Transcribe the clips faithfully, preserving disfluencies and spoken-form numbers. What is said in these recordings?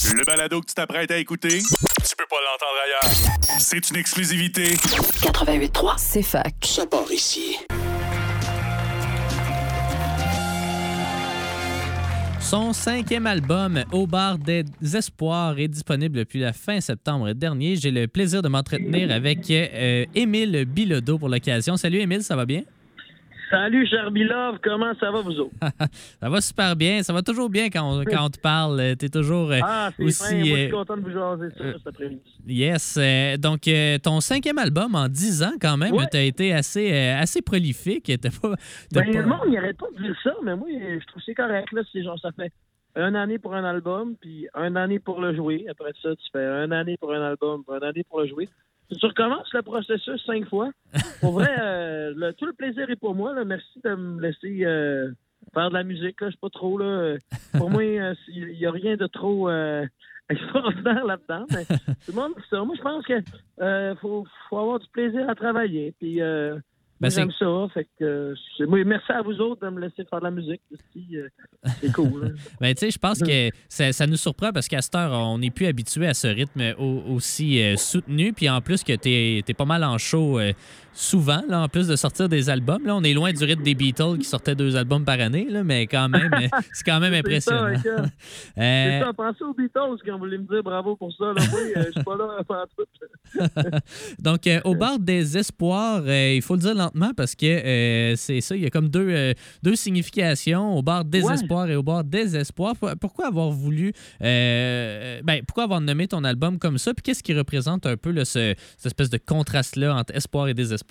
Le balado que tu t'apprêtes à écouter, tu peux pas l'entendre ailleurs. C'est une exclusivité. quatre-vingt-huit trois, c'est fac. Ça part ici. Son cinquième album, Au bar des espoirs, est disponible depuis la fin septembre dernier. J'ai le plaisir de m'entretenir avec euh, Émile Bilodeau pour l'occasion. Salut Émile, ça va bien? Salut, cher Bilov, comment ça va, vous autres? Ça va super bien. Ça va toujours bien quand on, quand on te parle. T'es toujours euh, ah, c'est aussi... fin. Moi, je suis euh, content de vous jaser ça euh, cet après-midi. Yes. Euh, donc, euh, ton cinquième album en dix ans, quand même, ouais. t'as été assez, euh, assez prolifique. T'as pas, t'as ben, pas... Le monde n'arrête pas de dire ça, mais moi, je trouve que c'est correct. Là, c'est genre, ça fait une année pour un album, puis une année pour le jouer. Après ça, tu fais une année pour un album, puis une année pour le jouer. Tu recommences le processus cinq fois. Pour vrai, euh, le, tout le plaisir est pour moi. Là. Merci de me laisser euh, faire de la musique. Là. Je suis pas trop là. Pour moi, il euh, n'y a rien de trop euh, extraordinaire là-dedans. Mais tout le monde dit ça. Moi, je pense que euh, faut, faut avoir du plaisir à travailler. Puis euh, Ben, moi, j'aime ça. Fait que, euh, moi, merci à vous autres de me laisser faire de la musique. Aussi, euh, c'est cool. Hein. Ben, tu sais, je pense que ça, ça nous surprend parce qu'à cette heure, on n'est plus habitué à ce rythme au, aussi euh, soutenu. Puis en plus que tu es pas mal en show euh, souvent, là, en plus de sortir des albums. Là, on est loin du rythme des Beatles qui sortaient deux albums par année, là, mais quand même, c'est quand même impressionnant. C'est ça, euh... c'est ça, pensez aux Beatles quand vous voulez me dire bravo pour ça. Là. Oui, euh, je suis pas là à faire tout. Donc, euh, au bar des espoirs, euh, il faut le dire lentement parce que euh, c'est ça, il y a comme deux, euh, deux significations, au bar des ouais. espoirs et au bar des espoirs. Pourquoi avoir voulu, euh, ben, pourquoi avoir nommé ton album comme ça? Puis qu'est-ce qui représente un peu là, ce, cette espèce de contraste-là entre espoir et désespoir?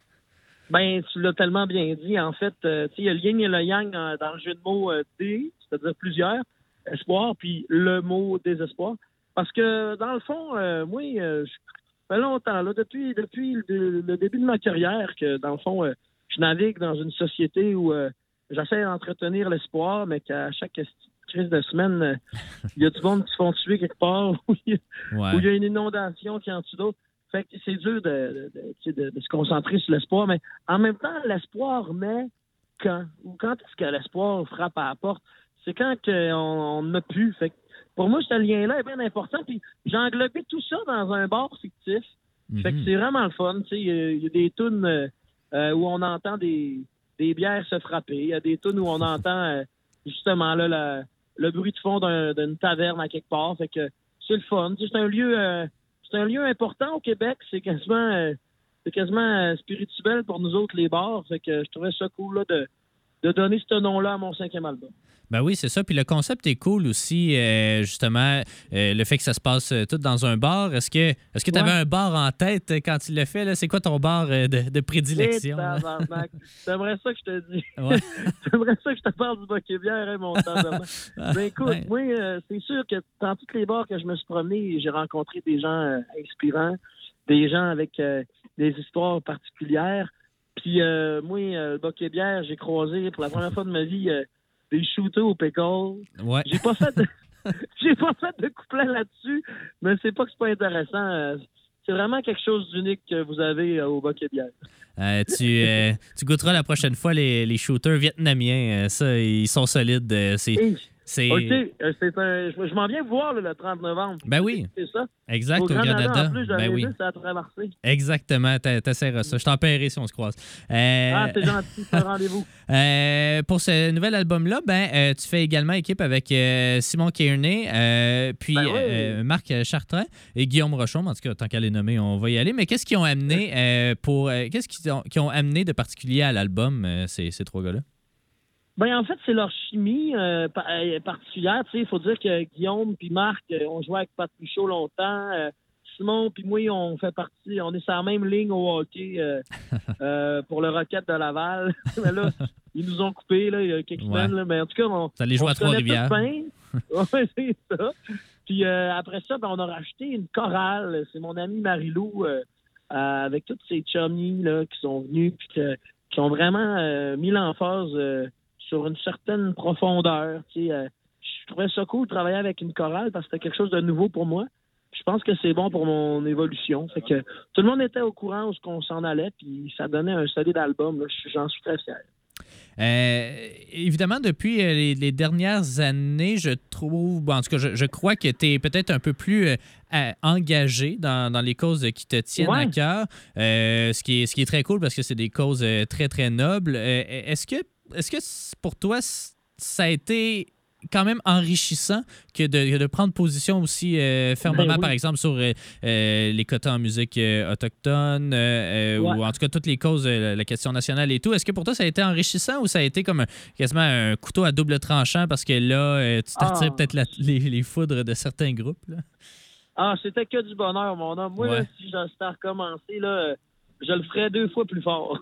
Ben, tu l'as tellement bien dit. En fait, euh, il y a le yin et le yang euh, dans le jeu de mots euh, D, c'est-à-dire plusieurs, espoir, puis le mot désespoir. Parce que, dans le fond, euh, moi, euh, ça fait longtemps, là, depuis, depuis le, le début de ma carrière, que, dans le fond, euh, je navigue dans une société où euh, j'essaie d'entretenir l'espoir, mais qu'à chaque crise de semaine, euh, il y a du monde qui se font tuer quelque part, où il y, ouais. y a une inondation qui en tue d'autres. Fait que c'est dur de, de, de, de se concentrer sur l'espoir, mais en même temps, l'espoir naît quand? Ou quand est-ce que l'espoir frappe à la porte? C'est quand on n'a plus. Fait que pour moi, ce lien-là est bien important. Puis j'ai englobé tout ça dans un bar fictif. Mm-hmm. Fait que c'est vraiment le fun. Il y, y a des tunes euh, où on entend des, des bières se frapper. Il y a des tunes où on entend euh, justement là la, le bruit de fond d'un, d'une taverne à quelque part. Fait que c'est le fun. C'est un lieu... Euh, C'est un lieu important au Québec. C'est quasiment, euh, c'est quasiment euh, spirituel pour nous autres, les bars. Fait que je trouvais ça cool là, de, de donner ce nom-là à mon cinquième album. Ben oui, c'est ça. Puis le concept est cool aussi, euh, justement, euh, le fait que ça se passe euh, tout dans un bar. Est-ce que est-ce que tu avais ouais. un bar en tête quand tu l'as fait? Là? C'est quoi ton bar euh, de, de prédilection? T'aimerais ça que je te dis. Ouais. T'aimerais ça que je te parle du Boquet-Bière, hein, mon temps. Ben écoute, ouais. moi, euh, c'est sûr que dans tous les bars que je me suis promené, j'ai rencontré des gens euh, inspirants, des gens avec euh, des histoires particulières. Puis euh, moi, euh, le Boquet-Bière, j'ai croisé pour la première fois de ma vie... Euh, des shooters au pickle. Ouais. J'ai pas fait de... j'ai pas fait de couplet là-dessus, mais c'est pas que c'est pas intéressant. C'est vraiment quelque chose d'unique que vous avez au Boquet-Bière. Euh, tu, euh, tu goûteras la prochaine fois les, les shooters vietnamiens. Ça, ils sont solides. C'est... Et... C'est... OK, c'est un... je m'en viens vous voir là, le trente novembre. Ben oui. C'est ça? Exact, au, au Canada. Canada. En plus, ben oui. juste à traverser. Exactement, t'essaieras ça. Je t'en paierai si on se croise. Euh... Ah, c'est gentil, c'est un rendez-vous. Euh, pour ce nouvel album-là, ben, euh, tu fais également équipe avec euh, Simon Kearney, euh, puis ben oui. euh, Marc Chartrand et Guillaume Rochon. En tout cas, tant qu'à les nommer, on va y aller. Mais qu'est-ce qu'ils ont amené euh, pour euh, qu'est-ce qu'ils ont, qu'ils ont amené de particulier à l'album, euh, ces, ces trois gars-là? Ben en fait, c'est leur chimie euh, particulière. Tu sais, il faut dire que Guillaume puis Marc euh, ont joué avec Pat Michaud longtemps. Euh, Simon puis moi, on fait partie, on est sur la même ligne au hockey euh, euh, pour le Rocket de Laval. Mais là, ils nous ont coupé là, il y a quelques ouais. semaines. Là, mais en tout cas, on, ça les joue on à Trois-Rivières. Ouais, c'est ça. Puis euh, après ça, ben, on a racheté une chorale. C'est mon ami Marie-Lou euh, euh, avec toutes ses chummies là, qui sont venus puis que, qui ont vraiment euh, mis l'emphase euh, sur une certaine profondeur. Tu sais, euh, je trouvais ça cool de travailler avec une chorale parce que c'était quelque chose de nouveau pour moi. Je pense que c'est bon pour mon évolution. Fait que tout le monde était au courant où on s'en allait, puis ça donnait un solide album. Là. J'en suis très fier. Euh, évidemment, depuis euh, les, les dernières années, je trouve, bon, en tout cas, je, je crois que tu es peut-être un peu plus euh, à- engagé dans, dans les causes qui te tiennent Ouais. à cœur, euh, ce, qui est, ce qui est très cool parce que c'est des causes euh, très, très nobles. Euh, est-ce que, est-ce que c- pour toi, c- ça a été quand même enrichissant que de, que de prendre position aussi euh, fermement, Ben oui. par exemple, sur euh, euh, les quotas en musique euh, autochtone euh, euh, Ouais. ou en tout cas toutes les causes, euh, la question nationale et tout. Est-ce que pour toi, ça a été enrichissant ou ça a été comme un- quasiment un couteau à double tranchant parce que là, euh, tu t'attires Ah. peut-être la- les, les foudres de certains groupes? Là? Ah, c'était que du bonheur, mon homme. Moi, Ouais. là, si j'en à recommencer, là, euh, je le ferais deux fois plus fort.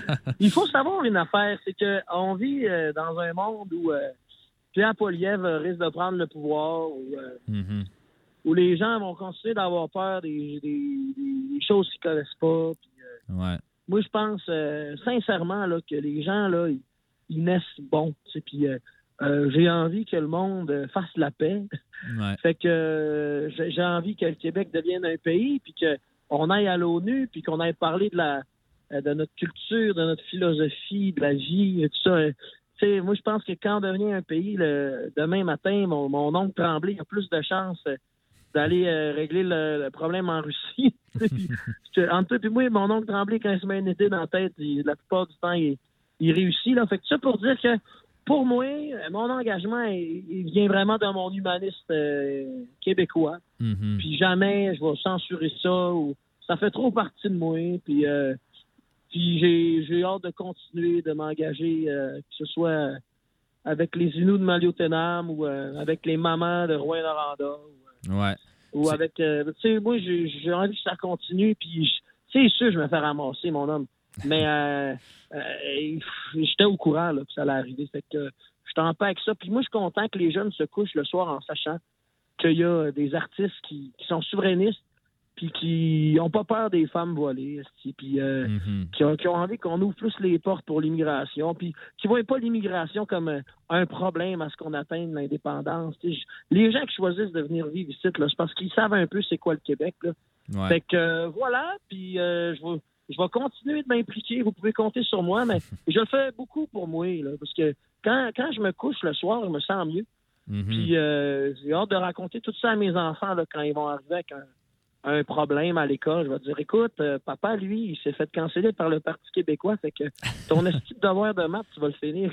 Il faut savoir une affaire, c'est qu'on vit euh, dans un monde où euh, Pierre Poilievre euh, risque de prendre le pouvoir, où, euh, Mhm. où les gens vont continuer d'avoir peur des, des, des choses qu'ils connaissent pas. Puis, euh, Ouais. moi, je pense euh, sincèrement là, que les gens, là, ils, ils naissent bons. tu sais, Puis euh, euh, j'ai envie que le monde euh, fasse la paix. Ouais. Fait que euh, j'ai j'ai envie que le Québec devienne un pays, puis qu'on aille à l'ONU, puis qu'on aille parler de la euh, de notre culture, de notre philosophie, de la vie, et tout ça. Euh, Tu sais, moi, je pense que quand on devient un pays, le, demain matin, mon, mon oncle Tremblay a plus de chances euh, d'aller euh, régler le, le problème en Russie. Puis, que, entre toi et moi, mon oncle Tremblay, quand il se met une idée dans la tête, il- la plupart du temps, il, il réussit. Là. Fait que ça pour dire que, pour moi, mon engagement, il, il vient vraiment de mon humaniste euh, québécois. Mhm. Puis jamais je vais censurer ça ou ça fait trop partie de moi. Puis, euh, puis j'ai, j'ai hâte de continuer de m'engager, euh, que ce soit avec les Inuits de Maliotenam ou euh, avec les mamans de Rouyn-Noranda ou, Ouais. ou C'est- avec... euh, tu sais, moi, j'ai, j'ai envie que ça continue. Puis je- c'est sûr, je me fais ramasser, mon homme. Mais euh, euh, j'étais au courant là, que ça allait arriver. Fait que je t'en paix avec ça. Puis moi, je suis content que les jeunes se couchent le soir en sachant qu'il y a des artistes qui, qui sont souverainistes puis qui n'ont pas peur des femmes voilées, esti, puis euh, Mhm. qui, ont, qui ont envie qu'on ouvre plus les portes pour l'immigration, puis qui ne voient pas l'immigration comme euh, un problème à ce qu'on atteigne l'indépendance. Tu sais, je- les gens qui choisissent de venir vivre ici, là, c'est parce qu'ils savent un peu c'est quoi le Québec. Là. Ouais. Fait que euh, voilà, puis euh, je vais je vais continuer de m'impliquer. Vous pouvez compter sur moi, mais je le fais beaucoup pour moi, là, parce que quand, quand je me couche le soir, je me sens mieux. Mhm. Puis euh, j'ai hâte de raconter tout ça à mes enfants là, quand ils vont arriver avec un, un problème à l'école. Je vais dire, écoute, euh, papa, lui, il s'est fait canceller par le Parti québécois, fait que ton esti de devoir de maths, tu vas le finir.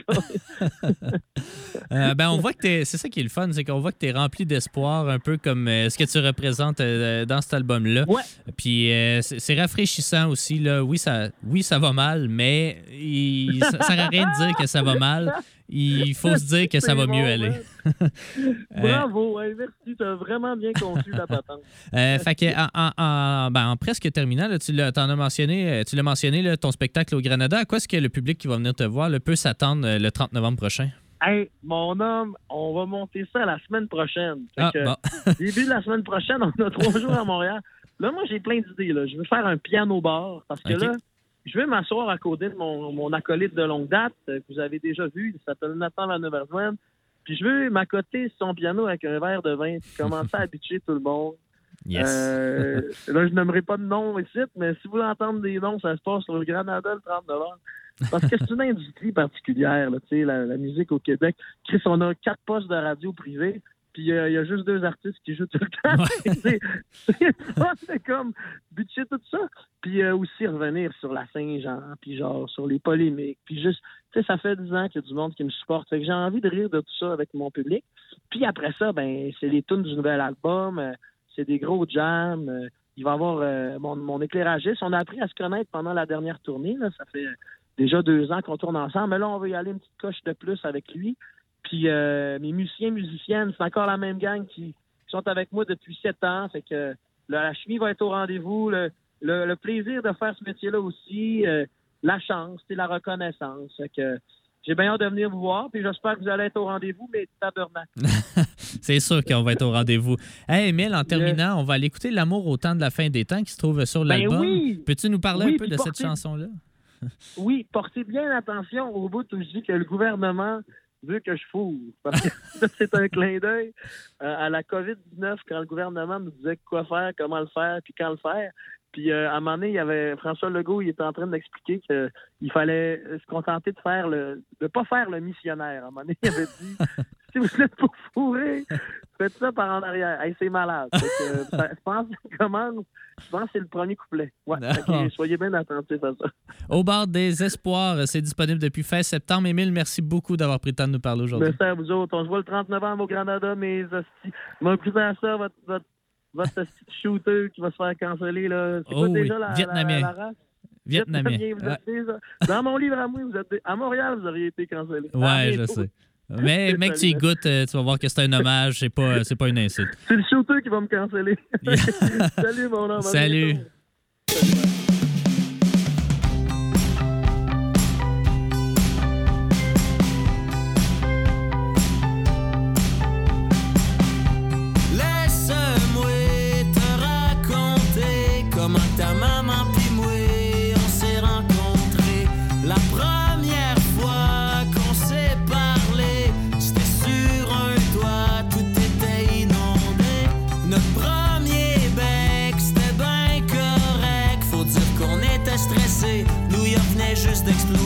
Euh, ben, on voit que t'es, c'est ça qui est le fun, c'est qu'on voit que tu es rempli d'espoir, un peu comme euh, ce que tu représentes euh, dans cet album-là. Ouais. Puis euh, c'est, c'est rafraîchissant aussi. Là. Oui, ça, oui, ça va mal, mais il, ça ne sert à rien de dire que ça va mal. Il faut se dire que ça C'est va bon, mieux aller. man. Bravo, ouais, merci, t'as vraiment bien conclu la patente. Euh, fait que en, en- en- ben, en presque terminant, là, tu l'as, t'en as mentionné, euh, tu l'as mentionné, là, ton spectacle au Granada. À quoi est-ce que le public qui va venir te voir là, peut s'attendre euh, le trente novembre prochain? Hey, mon homme, on va monter ça la semaine prochaine. Fait Ah, que, bon. début de la semaine prochaine, on a trois jours à Montréal. Là, moi, j'ai plein d'idées. Là. Je veux faire un piano-bar parce que OK. là, je vais m'asseoir à côté de mon, mon acolyte de longue date euh, que vous avez déjà vu. Il s'appelle Nathan Van Overswen. Puis je veux m'accoter sur son piano avec un verre de vin puis commencer à habituer tout le monde. Yes. Euh, là, je n'aimerais pas de nom ici, mais si vous voulez entendre des noms, ça se passe sur le Granada le trente novembre. Parce que c'est une industrie particulière, là, tu sais, la, la musique au Québec. Chris, on a quatre postes de radio privés, puis euh, il y a juste deux artistes qui jouent tout le temps. Ouais. c'est, c'est, ça, c'est comme budget tout ça. Puis euh, aussi revenir sur la Saint-Jean, puis genre sur les polémiques, puis juste, tu sais, ça fait dix ans qu'il y a du monde qui me supporte. Fait que j'ai envie de rire de tout ça avec mon public. Puis après ça, ben c'est les tunes du nouvel album, euh, c'est des gros jams. euh, il va y avoir euh, mon, mon éclairagiste. On a appris à se connaître pendant la dernière tournée. Là. Ça fait déjà deux ans qu'on tourne ensemble. Mais là, on va y aller une petite coche de plus avec lui. Puis euh, mes musiciens, musiciennes, c'est encore la même gang qui, qui sont avec moi depuis sept ans. Fait que euh, la chimie va être au rendez-vous. Le, le, le plaisir de faire ce métier-là aussi. euh, la chance, c'est la reconnaissance. Fait que j'ai bien hâte de venir vous voir. Puis j'espère que vous allez être au rendez-vous, mais tabernacle. C'est sûr qu'on va être au rendez-vous. Hey, Émile, en terminant, on va aller écouter L'amour au temps de la fin des temps qui se trouve sur Ben l'album. oui! Peux-tu nous parler Oui, un peu puis de cette portez- chanson-là? Oui, portez bien attention au bout où je dis que le gouvernement veut que je fourre. Parce que ça, c'est un clin d'œil euh, à la covid dix-neuf quand le gouvernement nous disait quoi faire, comment le faire, puis quand le faire. Puis euh, à un moment donné, il y avait François Legault, il était en train d'expliquer qu'il fallait se contenter de faire le de pas faire le missionnaire. À un moment donné, il avait dit si vous êtes pour fourrer, faites ça par en arrière. Hey, c'est malade. Fait que, euh, ça, je pense que ça commence. Je pense que c'est le premier couplet. Ouais. Okay, soyez bien attentifs à ça. Au bar des espoirs, c'est disponible depuis fin septembre. Émile, merci beaucoup d'avoir pris le temps de nous parler aujourd'hui. Merci à vous autres. On se voit le trente novembre au Granada, mes hosties. M'occuper à ça, votre, votre, votre shooter qui va se faire canceller. Là. C'est oh quoi déjà oui. la, Vietnamien. la, la race? Vietnamien. Vietnamien vous êtes ouais. ça. Dans mon livre à moi, vous êtes à Montréal, vous auriez été cancellé. Ouais, je sais. Mais mec, tu y goûtes, tu vas voir que c'est un hommage, c'est pas, c'est pas une insulte. C'est le shooter qui va me canceller. Salut mon homme. Salut. Laisse-moi te raconter comment ta maman pis moi on s'est rencontrés. La première fois qu'on s'est parlé, c'était sur un toit, tout était inondé. Notre premier bec, c'était ben correct. Faut dire qu'on était stressé, New York venait juste d'exploser.